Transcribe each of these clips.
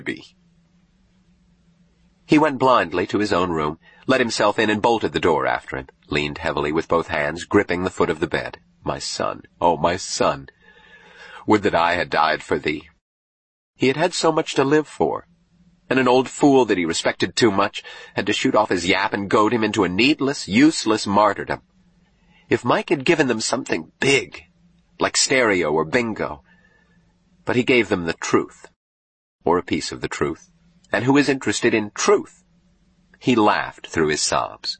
be. He went blindly to his own room, let himself in and bolted the door after him, leaned heavily with both hands, gripping the foot of the bed. My son, oh, my son, would that I had died for thee. He had had so much to live for, and an old fool that he respected too much had to shoot off his yap and goad him into a needless, useless martyrdom. If Mike had given them something big, like stereo or bingo, but he gave them the truth, or a piece of the truth, and who is interested in truth? He laughed through his sobs.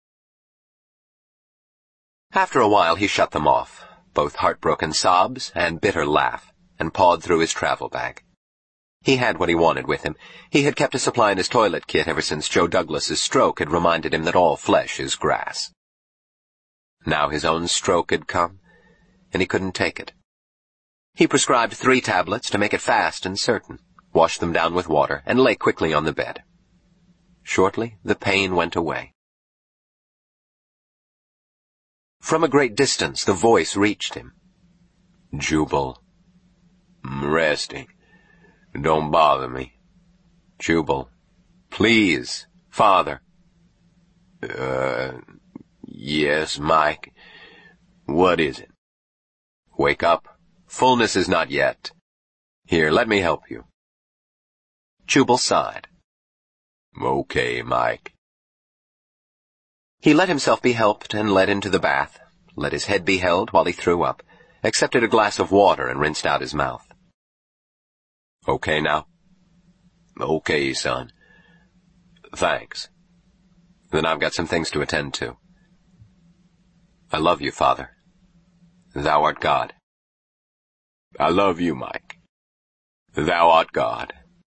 After a while he shut them off, both heartbroken sobs and bitter laugh, and pawed through his travel bag. He had what he wanted with him. He had kept a supply in his toilet kit ever since Joe Douglas's stroke had reminded him that all flesh is grass. Now his own stroke had come, and he couldn't take it. He prescribed 3 tablets to make it fast and certain, washed them down with water, and lay quickly on the bed. Shortly, the pain went away. From a great distance, the voice reached him. Jubal. Resting. Don't bother me. Jubal. Please, Father. Yes, Mike. What is it? Wake up. Fullness is not yet. Here, let me help you. Jubal sighed. Okay, Mike. He let himself be helped and led into the bath, let his head be held while he threw up, accepted a glass of water and rinsed out his mouth. Okay now? Okay, son. Thanks. Then I've got some things to attend to. I love you, Father. Thou art God. I love you, Mike. Thou art God.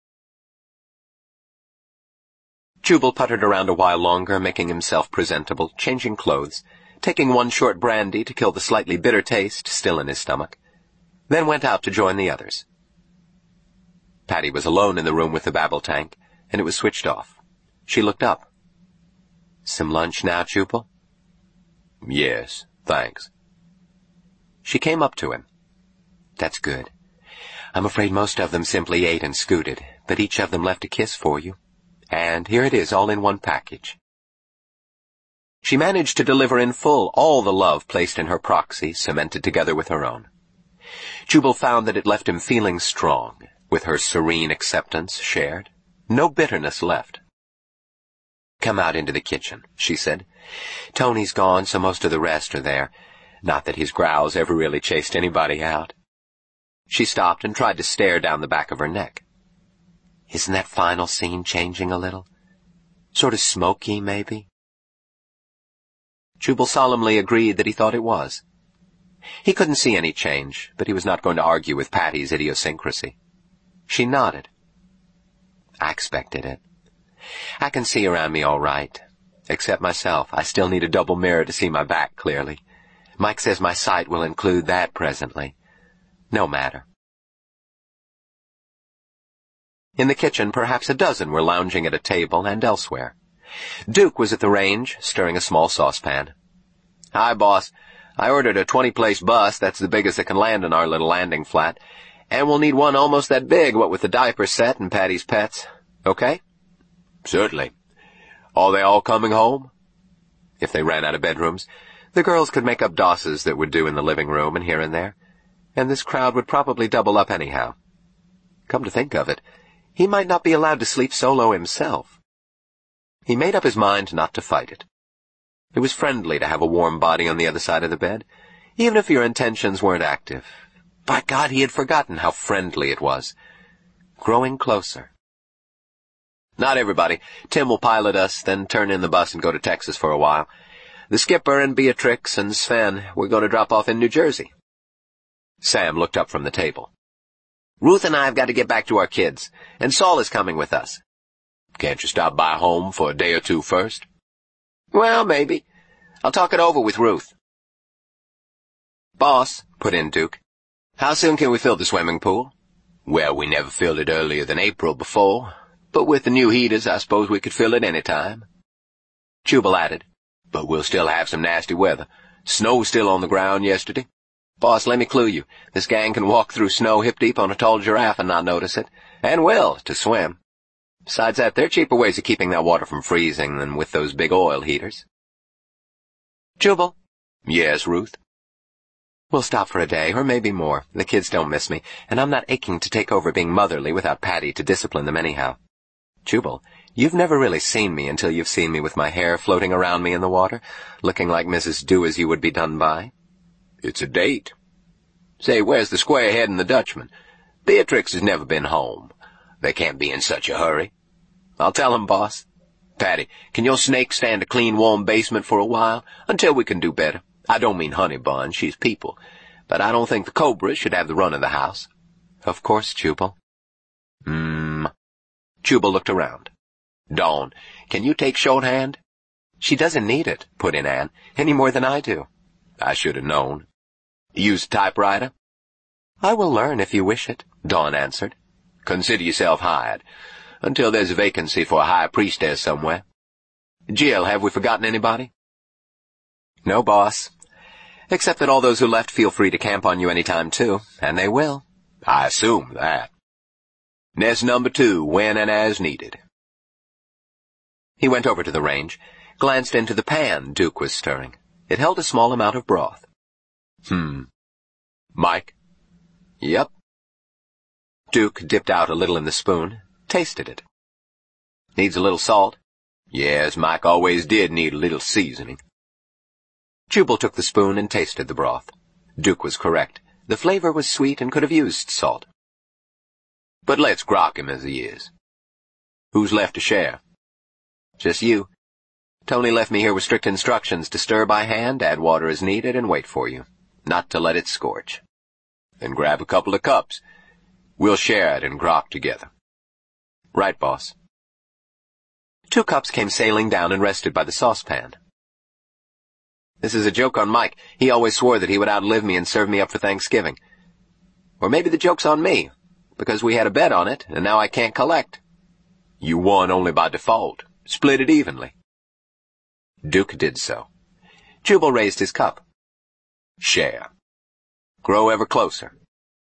Jubal puttered around a while longer, making himself presentable, changing clothes, taking one short brandy to kill the slightly bitter taste still in his stomach, then went out to join the others. Patty was alone in the room with the babble tank, and it was switched off. She looked up. Some lunch now, Jubal? Yes, thanks. She came up to him. That's good. I'm afraid most of them simply ate and scooted, but each of them left a kiss for you. And here it is, all in one package. She managed to deliver in full all the love placed in her proxy, cemented together with her own. Jubal found that it left him feeling strong, with her serene acceptance shared. No bitterness left. Come out into the kitchen, she said. Tony's gone, so most of the rest are there. Not that his growls ever really chased anybody out. She stopped and tried to stare down the back of her neck. Isn't that final scene changing a little? Sort of smoky, maybe? Jubal solemnly agreed that he thought it was. He couldn't see any change, but he was not going to argue with Patty's idiosyncrasy. She nodded. I expected it. I can see around me all right. Except myself, I still need a double mirror to see my back clearly. Mike says my sight will include that presently. No matter. In the kitchen, perhaps a dozen were lounging at a table and elsewhere. Duke was at the range, stirring a small saucepan. Hi, boss. I ordered a 20-place bus, that's the biggest that can land in our little landing flat, and we'll need one almost that big, what with the diaper set and Patty's pets. Okay? Certainly. Are they all coming home? If they ran out of bedrooms, the girls could make up dosses that would do in the living room and here and there, and this crowd would probably double up anyhow. Come to think of it, he might not be allowed to sleep solo himself. He made up his mind not to fight it. It was friendly to have a warm body on the other side of the bed, even if your intentions weren't active. By God, he had forgotten how friendly it was. Growing closer. Not everybody. Tim will pilot us, then turn in the bus and go to Texas for a while. The skipper and Beatrix and Sven we're going to drop off in New Jersey. Sam looked up from the table. Ruth and I have got to get back to our kids, and Saul is coming with us. Can't you stop by home for a day or two first? Well, maybe. I'll talk it over with Ruth. Boss, put in Duke, how soon can we fill the swimming pool? Well, we never filled it earlier than April before, but with the new heaters, I suppose we could fill it any time. Jubal added, but we'll still have some nasty weather. Snow's still on the ground yesterday. Boss, let me clue you. This gang can walk through snow hip-deep on a tall giraffe and not notice it, And will, to swim. Besides that, there are cheaper ways of keeping that water from freezing than with those big oil heaters. Jubal? Yes, Ruth? We'll stop for a day, or maybe more. The kids don't miss me, and I'm not aching to take over being motherly without Patty to discipline them anyhow. Jubal, you've never really seen me until you've seen me with my hair floating around me in the water, looking like Mrs. Do-as-you-would-be-done-by. It's a date. Say, where's the squarehead and the Dutchman? Beatrix has never been home. They can't be in such a hurry. I'll tell 'em, boss. Patty, can your snake stand a clean, warm basement for a while, until we can do better? I don't mean Honey Bun, she's people, but I don't think the Cobra should have the run of the house. Of course, Jubal. Jubal looked around. Dawn, can you take shorthand? She doesn't need it, put in Anne, any more than I do. I should have known. Use a typewriter? I will learn if you wish it, Dawn answered. Consider yourself hired, until there's a vacancy for a high priestess somewhere. Jill, have we forgotten anybody? No, boss. Except that all those who left feel free to camp on you any time, too, and they will. I assume that. Nest number 2, when and as needed. He went over to the range, glanced into the pan Duke was stirring. It held a small amount of broth. Mike? Yep. Duke dipped out a little in the spoon, tasted it. Needs a little salt? Yes, Mike always did need a little seasoning. Jubal took the spoon and tasted the broth. Duke was correct. The flavor was sweet and could have used salt. But let's grok him as he is. Who's left to share? Just you. Tony left me here with strict instructions to stir by hand, add water as needed, and wait for you. Not to let it scorch. Then grab a couple of cups. We'll share it and grok together. Right, boss. 2 cups came sailing down and rested by the saucepan. This is a joke on Mike. He always swore that he would outlive me and serve me up for Thanksgiving. Or maybe the joke's on me, because we had a bet on it, and now I can't collect. You won only by default. Split it evenly. Duke did so. Jubal raised his cup. Share. Grow ever closer.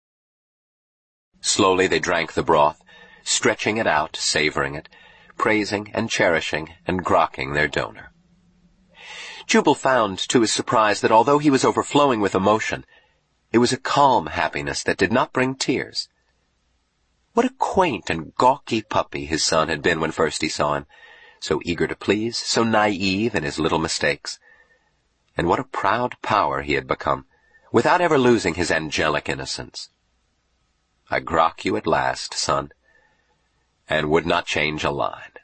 Slowly they drank the broth, stretching it out, savoring it, praising and cherishing and grokking their donor. Jubal found, to his surprise, that although he was overflowing with emotion, it was a calm happiness that did not bring tears. What a quaint and gawky puppy his son had been when first he saw him, so eager to please, so naive in his little mistakes. And what a proud power he had become, without ever losing his angelic innocence. I grok you at last, son, and would not change a line.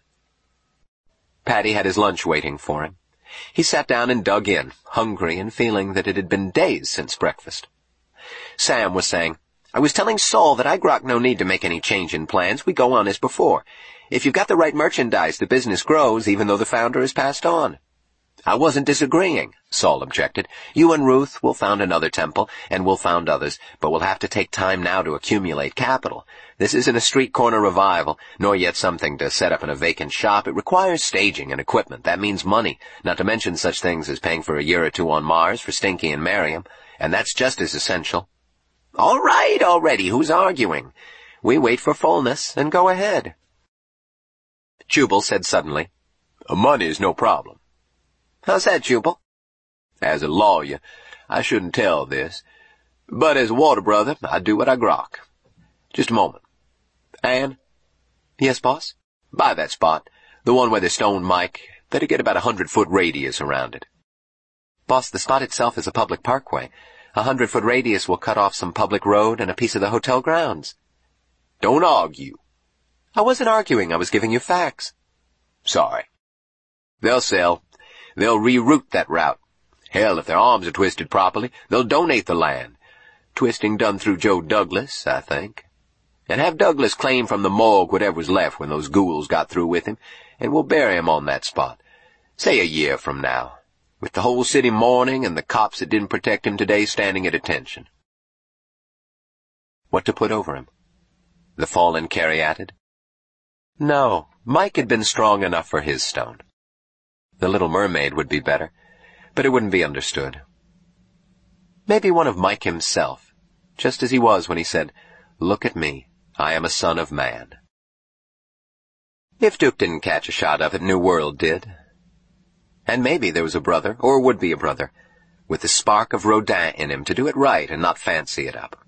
Patty had his lunch waiting for him. He sat down and dug in, hungry and feeling that it had been days since breakfast. Sam was saying, I was telling Saul that I grok no need to make any change in plans. We go on as before. If you've got the right merchandise, the business grows, even though the founder has passed on. I wasn't disagreeing, Saul objected. You and Ruth will found another temple, and we'll found others, but we'll have to take time now to accumulate capital. This isn't a street corner revival, nor yet something to set up in a vacant shop. It requires staging and equipment. That means money, not to mention such things as paying for a year or 2 on Mars for Stinky and Miriam, and that's just as essential. All right, already, who's arguing? We wait for fullness, and go ahead. Jubal said suddenly, Money's no problem. How's that, Jubal? As a lawyer, I shouldn't tell this, but as a water brother, I do what I grok. Just a moment. Anne? Yes, boss? Buy that spot, the one where they stoned Mike. Better get about 100-foot radius around it. Boss, the spot itself is a public parkway. 100-foot radius will cut off some public road and a piece of the hotel grounds. Don't argue. I wasn't arguing, I was giving you facts. Sorry. They'll sell. They'll reroute that route. Hell, if their arms are twisted properly, they'll donate the land. Twisting done through Joe Douglas, I think. And have Douglas claim from the morgue whatever was left when those ghouls got through with him, and we'll bury him on that spot. Say a year from now, with the whole city mourning and the cops that didn't protect him today standing at attention. What to put over him? The fallen caryatid? No, Mike had been strong enough for his stone. The Little Mermaid would be better, but it wouldn't be understood. Maybe one of Mike himself, just as he was when he said, Look at me, I am a son of man. If Duke didn't catch a shot of it, New World did. And maybe there was a brother, or would be a brother, with the spark of Rodin in him to do it right and not fancy it up.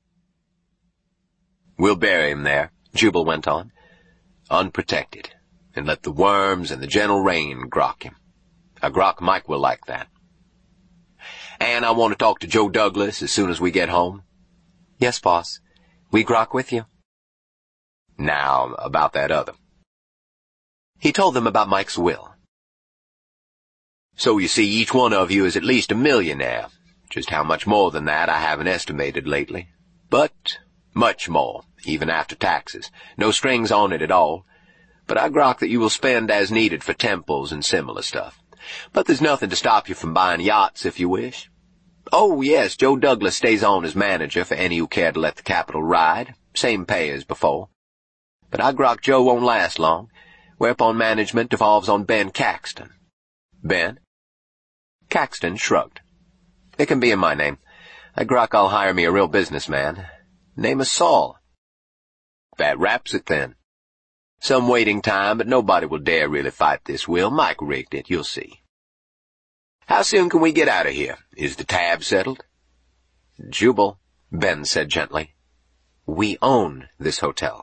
We'll bury him there, Jubal went on, unprotected, and let the worms and the gentle rain grok him. A grok Mike will like that. And I want to talk to Joe Douglas as soon as we get home. Yes, boss. We grok with you. Now, about that other. He told them about Mike's will. So you see, each one of you is at least a millionaire. Just how much more than that I haven't estimated lately. But much more, even after taxes. No strings on it at all. But I grok that you will spend as needed for temples and similar stuff. But there's nothing to stop you from buying yachts if you wish. Oh, yes, Joe Douglas stays on as manager for any who care to let the capital ride. Same pay as before. But I grok Joe won't last long, whereupon management devolves on Ben Caxton. Ben? Caxton shrugged. It can be in my name. I grok I'll hire me a real businessman. Name is Saul. That wraps it then. Some waiting time, but nobody will dare really fight this will. Mike rigged it, you'll see. How soon can we get out of here? Is the tab settled? Jubal, Ben said gently. We own this hotel.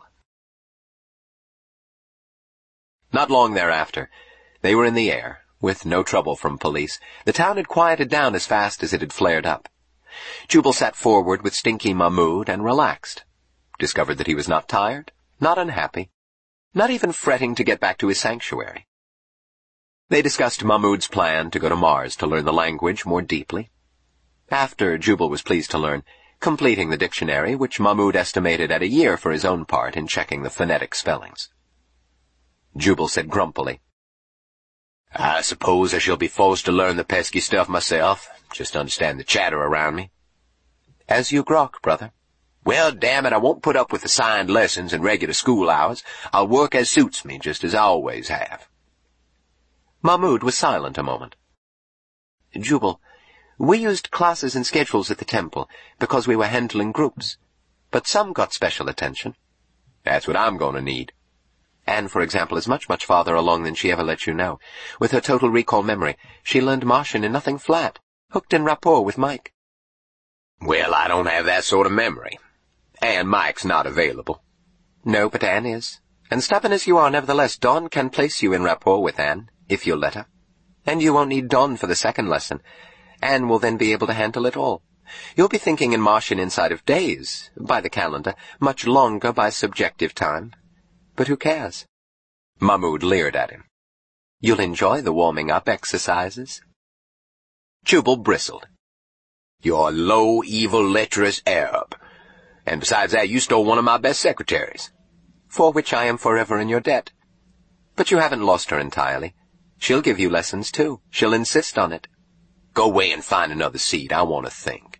Not long thereafter, they were in the air, with no trouble from police. The town had quieted down as fast as it had flared up. Jubal sat forward with Stinky Mahmood and relaxed. Discovered that he was not tired, not unhappy, not even fretting to get back to his sanctuary. They discussed Mahmood's plan to go to Mars to learn the language more deeply. After, Jubal was pleased to learn, completing the dictionary, which Mahmood estimated at a year for his own part in checking the phonetic spellings. Jubal said grumpily, I suppose I shall be forced to learn the pesky stuff myself, just to understand the chatter around me. As you grok, brother. Well, damn it, I won't put up with assigned lessons and regular school hours. I'll work as suits me, just as I always have. Mahmood was silent a moment. Jubal, we used classes and schedules at the temple because we were handling groups, but some got special attention. That's what I'm going to need. Anne, for example, is much, much farther along than she ever let you know. With her total recall memory, she learned Martian in nothing flat, hooked in rapport with Mike. Well, I don't have that sort of memory. And Mike's not available. No, but Anne is. And stubborn as you are, nevertheless, Dawn can place you in rapport with Anne, if you'll let her. And you won't need Dawn for the second lesson. Anne will then be able to handle it all. You'll be thinking in Martian inside of days, by the calendar, much longer by subjective time. But who cares? Mahmood leered at him. You'll enjoy the warming-up exercises. Jubal bristled. You're a low, evil, lecherous Arab. And besides that, you stole one of my best secretaries. For which I am forever in your debt. But you haven't lost her entirely. She'll give you lessons, too. She'll insist on it. Go away and find another seat. I want to think.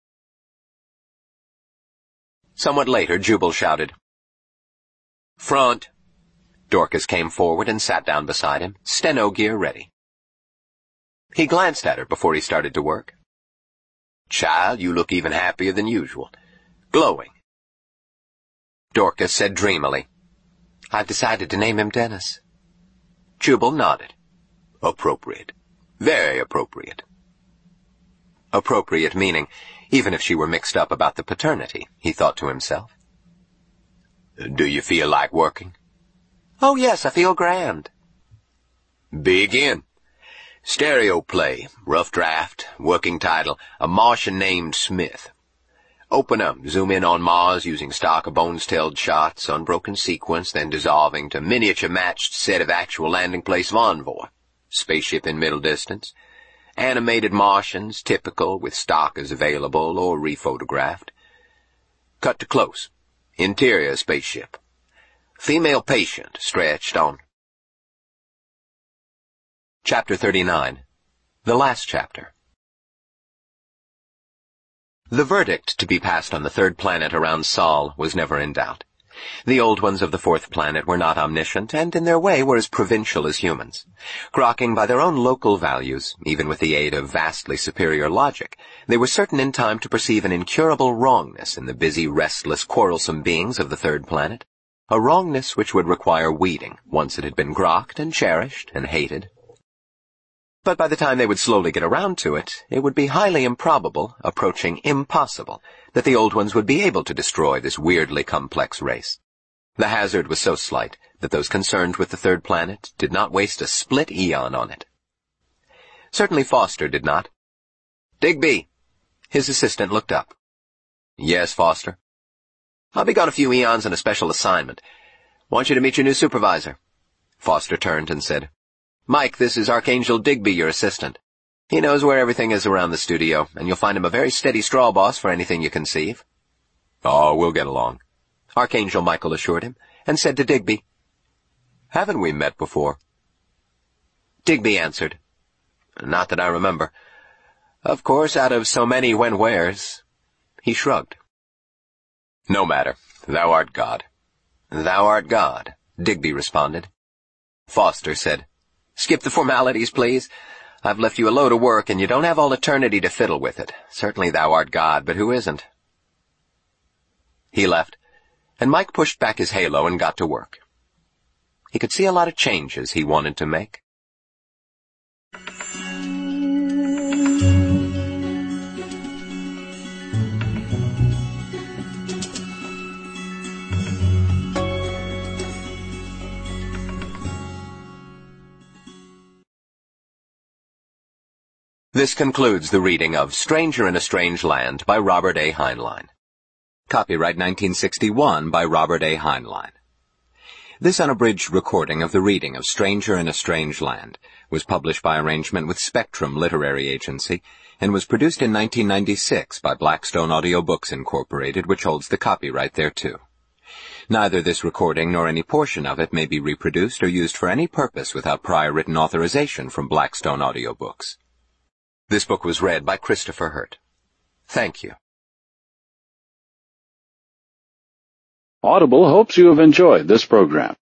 Somewhat later, Jubal shouted, Front! Dorcas came forward and sat down beside him, steno gear ready. He glanced at her before he started to work. Child, you look even happier than usual. Glowing. Dorcas said dreamily, I've decided to name him Dennis. Jubal nodded. Appropriate. Very appropriate. Appropriate meaning, even if she were mixed up about the paternity, he thought to himself. Do you feel like working? Oh, yes, I feel grand. Begin. Stereo play, rough draft, working title, A Martian Named Smith. Open up, zoom in on Mars using stock of bones-tailed shots, unbroken sequence, then dissolving to miniature-matched set of actual landing place of Envoy. Spaceship in middle distance. Animated Martians, typical, with stock as available or rephotographed. Cut to close. Interior spaceship. Female patient stretched on. Chapter 39. The last chapter. The verdict to be passed on the third planet around Sol was never in doubt. The Old Ones of the fourth planet were not omniscient, and in their way were as provincial as humans. Grokking by their own local values, even with the aid of vastly superior logic, they were certain in time to perceive an incurable wrongness in the busy, restless, quarrelsome beings of the third planet, a wrongness which would require weeding once it had been grokked and cherished and hated. But by the time they would slowly get around to it, it would be highly improbable, approaching impossible, that the Old Ones would be able to destroy this weirdly complex race. The hazard was so slight that those concerned with the third planet did not waste a split eon on it. Certainly Foster did not. "Digby!" His assistant looked up. "Yes, Foster?" "I'll be gone a few eons on a special assignment. Want you to meet your new supervisor." Foster turned and said, "Mike, this is Archangel Digby, your assistant. He knows where everything is around the studio, and you'll find him a very steady straw boss for anything you conceive." "Oh, we'll get along," Archangel Michael assured him, and said to Digby, "Haven't we met before?" Digby answered, "Not that I remember. Of course, out of so many when-wheres." He shrugged. "No matter. Thou art God." "Thou art God," Digby responded. Foster said, "Skip the formalities, please. I've left you a load of work, and you don't have all eternity to fiddle with it. Certainly thou art God, but who isn't?" He left, and Mike pushed back his halo and got to work. He could see a lot of changes he wanted to make. This concludes the reading of Stranger in a Strange Land by Robert A. Heinlein. Copyright 1961 by Robert A. Heinlein. This unabridged recording of the reading of Stranger in a Strange Land was published by arrangement with Spectrum Literary Agency and was produced in 1996 by Blackstone Audiobooks Incorporated, which holds the copyright thereto. Neither this recording nor any portion of it may be reproduced or used for any purpose without prior written authorization from Blackstone Audiobooks. This book was read by Christopher Hurt. Thank you. Audible hopes you have enjoyed this program.